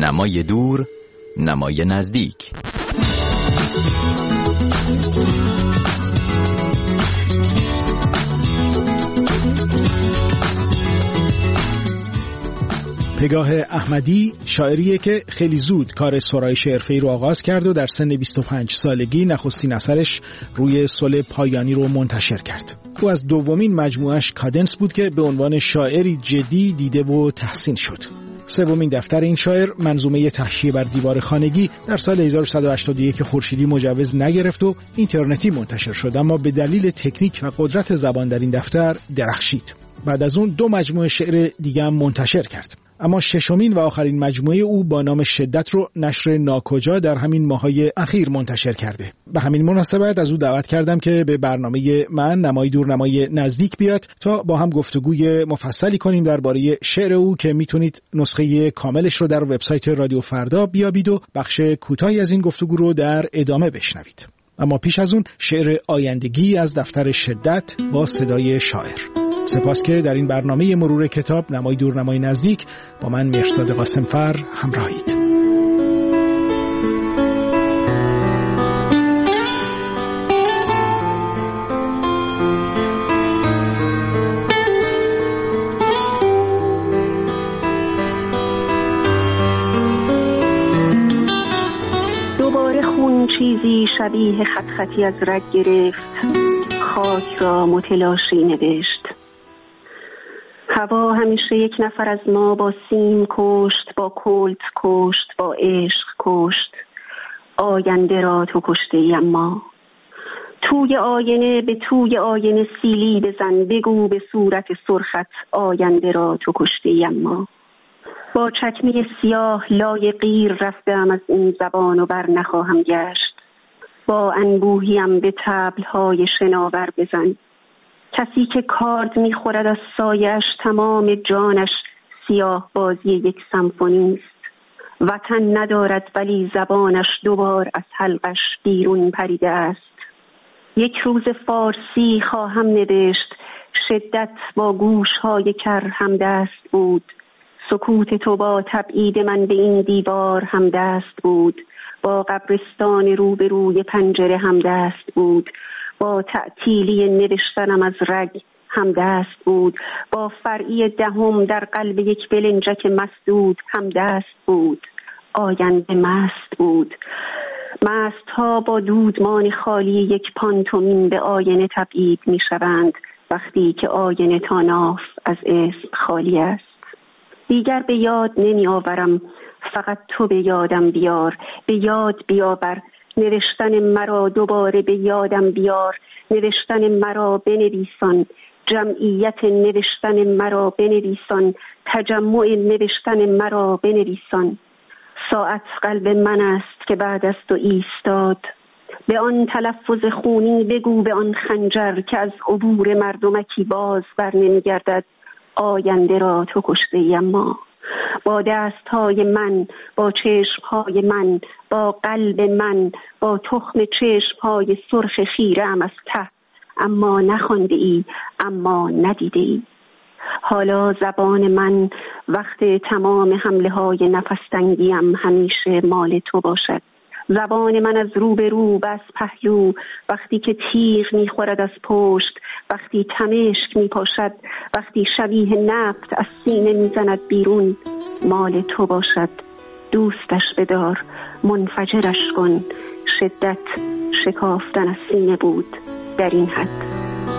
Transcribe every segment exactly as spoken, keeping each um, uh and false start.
نمای دور، نمای نزدیک. پگاه احمدی شاعریه که خیلی زود کار سرایش حرفه‌ای رو آغاز کرد و در سن بیست و پنج سالگی نخستین اثرش روی صلح پایانی رو منتشر کرد. او از دومین مجموعش کادنس بود که به عنوان شاعری جدی دیده و تحسین شد. سومین دفتر این شاعر، منظومه تحشیه بر دیوار خانگی، در سال هزار و سیصد و هشتاد و یک خورشیدی مجوز نگرفت و اینترنتی منتشر شد، اما به دلیل تکنیک و قدرت زبان در این دفتر درخشید. بعد از اون دو مجموعه شعر دیگه هم منتشر کرد. اما ششمین و آخرین مجموعه او با نام شدت رو نشر ناکجا در همین ماهای اخیر منتشر کرده. به همین مناسبت از او دعوت کردم که به برنامه من نمای دور نمای نزدیک بیاد تا با هم گفتگوی مفصلی کنیم درباره شعر او که میتونید نسخه کاملش رو در وبسایت رادیو فردا بیابید و بخش کوتاهی از این گفتگو رو در ادامه بشنوید. اما پیش از اون شعر آیندگی از دفتر شدت با صدای شاعر. سپاس که در این برنامه مرور کتاب نمای دور نمای نزدیک با من مهرداد قاسمفر همراهید. دوباره خون چیزی شبیه خط خطی از رگ گرفت، خاک را متلاشی نوشت. هوا همیشه یک نفر از ما با سیم کشت، با کلت کشت، با عشق کشت. آینده را تو کشته ای، اما توی آینه به توی آینه سیلی بزن، بگو به صورت سرخت آینده را تو کشته ای. اما با چکمه سیاه لای غیر رفتم از این زبان و بر نخواهم گشت. با انبوهیم به طبل‌های شناور بزن. کسی که کارد می‌خورد از سایش، تمام جانش سیاه بازی یک سمفونی است. وطن ندارد ولی زبانش دوبار از حلقش بیرون پریده است. یک روز فارسی خواهم نوشت، شدت با گوش‌های کر همدست بود. سکوت تو با تبعید من به این دیوار همدست بود. با قبرستان روبروی پنجره همدست بود. با تعطیلی نوشتنم از رگ همدست بود. با فرعی دهم در قلب یک بلنجک مسدود همدست بود. آینده مست بود. مست ها با دودمان خالی یک پانتومین به آینه تبعید می شوند وقتی که آینه تا ناف از اسم خالی است. دیگر به یاد نمی آورم، فقط تو به یادم بیار. به یاد بیاور نوشتن مرا، دوباره به یادم بیار. نوشتن مرا بنویسان، جمعیت نوشتن مرا بنویسان، تجمع نوشتن مرا بنویسان. ساعت قلب من است که بعد از تو ایستاد. به آن تلفظ خونی بگو، به آن خنجر که از عبور مردمکی باز بر نمیگردد. آینده را تو کشته ای، اما با دستهای من، با چشمهای من، با قلب من، با تخم چشمهای سرخ خیره‌ام از ته. اما نخوانده ای، اما ندیده ای. حالا زبان من وقت تمام حمله های نفس‌تنگیم همیشه مال تو باشد. زبان من از رو به رو و از پهلو، وقتی که تیغ میخورد از پشت، وقتی تمشک میپاشد، وقتی شبیه نفت از سینه میزند بیرون، مال تو باشد. دوستش بدار، منفجرش کن. شدت شکافتن از سینه بود در این حد.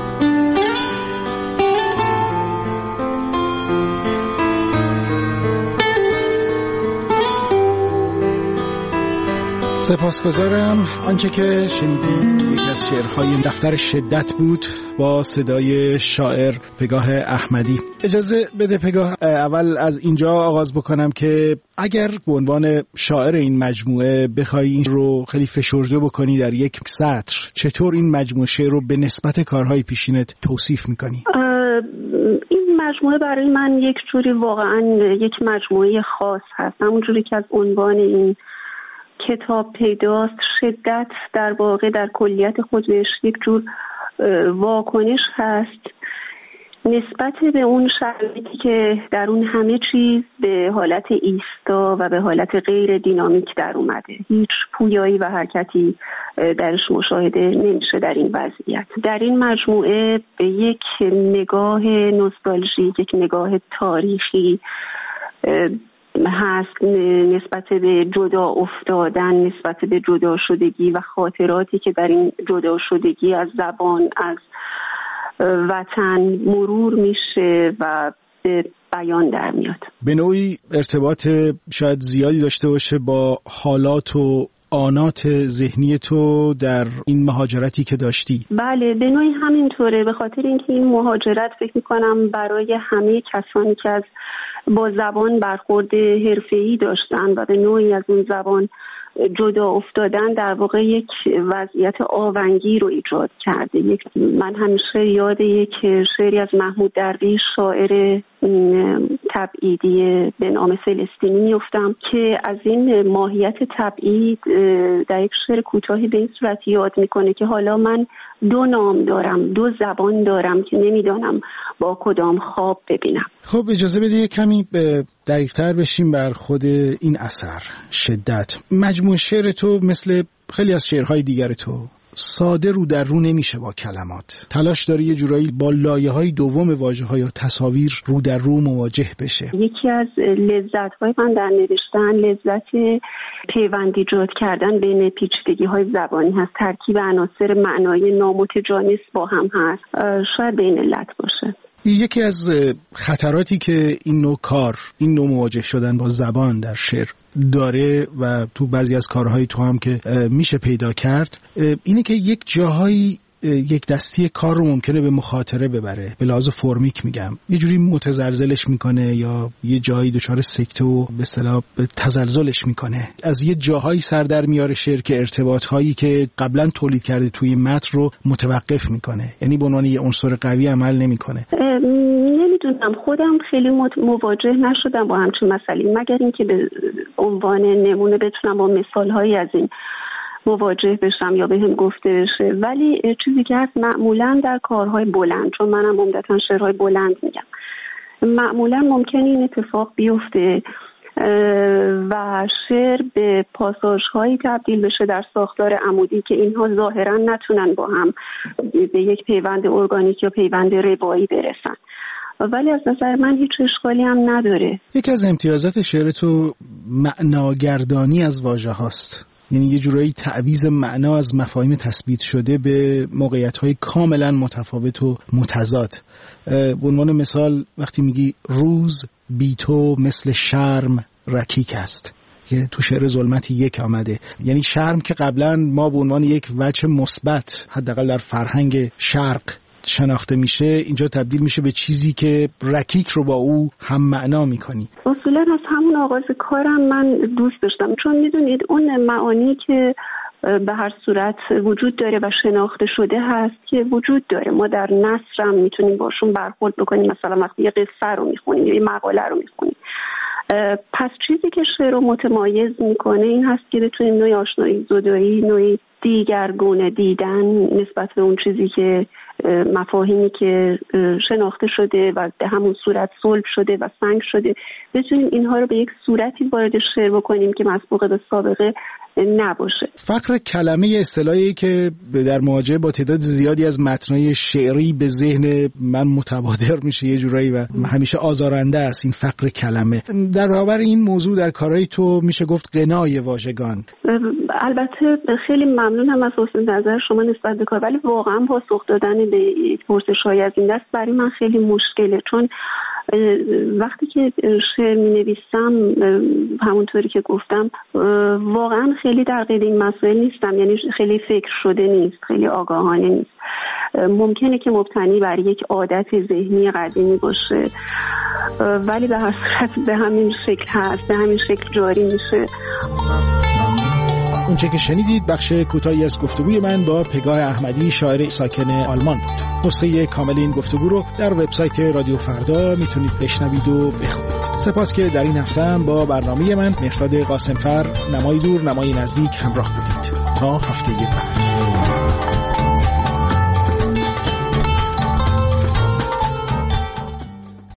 سپاسگزارم. آنچه که شنیدید یکی از شعرهای دفتر شدت بود با صدای شاعر پگاه احمدی. اجازه بده پگاه اول از اینجا آغاز بکنم که اگر به عنوان شاعر این مجموعه بخوای این رو خیلی فشرده بکنی در یک سطر، چطور این مجموعه شعر رو به نسبت کارهای پیشینت توصیف میکنی؟ این مجموعه برای من یک جوری واقعا یک مجموعه خاص هست. همونجوری که از عنوان این کتاب پیداست، شدت در واقع در کلیت خودش یک جور واکنش هست نسبت به اون شرایطی که در اون همه چیز به حالت ایستا و به حالت غیر دینامیک در اومده، هیچ پویایی و حرکتی درش مشاهده نمیشه در این وضعیت. در این مجموعه به یک نگاه نوستالژیک، یک نگاه تاریخی هست نسبت به جدا افتادن، نسبت به جدا شدگی و خاطراتی که در این جدا شدگی از زبان، از وطن مرور میشه و به بیان در میاد. به نوعی ارتباط شاید زیادی داشته باشه با حالات و آنات ذهنی تو در این مهاجرتی که داشتی. بله، به نوعی همینطوره، به خاطر اینکه این مهاجرت فکر میکنم برای همه کسانی که از با زبان برخورد حرفه‌ای داشتن و به نوعی از اون زبان جدا افتادن در واقع یک وضعیت آونگی رو ایجاد کرده. یک من همیشه یاد یک شعری از محمود درویش، شاعر تبعیدی به نام فلسطینی میفتم که از این ماهیت تبعید در یک شعر کوتاهی به این صورت یاد میکنه که حالا من دو نام دارم، دو زبان دارم که نمیدانم با کدام خواب ببینم. خب اجازه بده کمی دقیق‌تر بشیم بر خود این اثر شدت. مجموع شعر تو مثل خیلی از شعرهای دیگر تو ساده رو در رو نمیشه با کلمات. تلاش داری یه جورایی با لایه‌های دوم واژه‌ها یا تصاویر رو در رو مواجه بشه. یکی از لذت‌های من در نوشتن لذت پیوند ایجاد کردن بین پیچیدگی‌های زبانی هست. ترکیب عناصر معنایی نامتجانس با هم هست. شاید به این علت باشه. یکی از خطراتی که این نوع کار، این نوع مواجه شدن با زبان در شعر داره و تو بعضی از کارهای تو هم که میشه پیدا کرد، اینه که یک جاهایی یک دستی کار رو ممکنه به مخاطره ببره. به لحاظ فرمیک میگم، یه جوری متزلزلش میکنه یا یه جایی دچار سکته و به اصطلاح تزلزلش میکنه. از یه جاهایی سر در میاره شعر که ارتباط هایی که قبلا تولید کرده توی متن رو متوقف میکنه، یعنی به عنوان یه عنصر قوی عمل نمیکنه. نمیدونم، خودم خیلی مواجه نشدم با همچین مسئله، مگر اینکه به عنوان نمونه بتونم با مثال هایی از این مواجه بشم یا بهم گفته بشه. ولی چیزی که هست معمولا در کارهای بلند، چون منم عمدتاً شعرهای بلند میگم، معمولا ممکنه این اتفاق بیفته و شعر به پاساژهایی تبدیل بشه در ساختار عمودی که اینها ظاهرا نتونن با هم به یک پیوند ارگانیک یا پیوند ربایی برسن. ولی از نظر من هیچ اشکالی هم نداره. یکی از امتیازات شعر تو معناگردانی از واژه هاست، یعنی یه جورایی تعویض معنا از مفاهیم تثبیت شده به موقعیت‌های کاملا متفاوت و متضاد. به عنوان مثال وقتی میگی روز بی تو مثل شرم رکیک است که تو شعر ظلمتی یک آمده، یعنی شرم که قبلا ما به عنوان یک وجه مثبت حداقل در فرهنگ شرق شناخته میشه، اینجا تبدیل میشه به چیزی که رکیک رو با او هم معنا میکنی. اصولا از همون آغاز کارم من دوست داشتم، چون میدونید اون معانی که به هر صورت وجود داره و شناخته شده هست که وجود داره، ما در نثر هم میتونیم باشون برخورد بکنیم. مثلا وقتی یه قصه رو میخونیم یا یه مقاله رو میخونیم، پس چیزی که شعر رو متمایز میکنه این هست که بتونیم نوعی آشنایی زدایی، نوعی دیگرگونه دیدن نسبت به اون چیزی که مفاهیمی که شناخته شده و به همون صورت صلب شده و سنگ شده، بتونیم اینها رو به یک صورتی وارد شعر بکنیم که مسبوق به سابقه نباشه. فقر کلمه اصطلاحی که در مواجهه با تعداد زیادی از متنای شعری به ذهن من متبادر میشه یه جورایی و همیشه آزارنده است، این فقر کلمه. در برابر این موضوع در کارهای تو میشه گفت غنای واژگان. البته خیلی ممنونم از حسن نظر شما نسبت به کار، ولی واقعا پاسخ دادن به پرسش‌های از این دست برای من خیلی مشکله، چون وقتی که شعر می نویسم همونطوری که گفتم واقعا خیلی در قید این مسائل نیستم، یعنی خیلی فکر شده نیست، خیلی آگاهانه نیست. ممکنه که مبتنی بر یک عادت ذهنی قدیمی باشه، ولی به هر صورت به همین شکل هست، به همین شکل جاری میشه. اونچه که شنیدید بخش کوتاهی از گفتگوی من با پگاه احمدی، شاعر ساکن آلمان بود. نسخه کامل این گفتگو رو در وبسایت رادیو فردا میتونید بشنوید و بخونید. سپاس که در این هفته هم با برنامه من مهرداد قاسمفر، نمای دور نمای نزدیک همراه بودید. تا هفته بعد.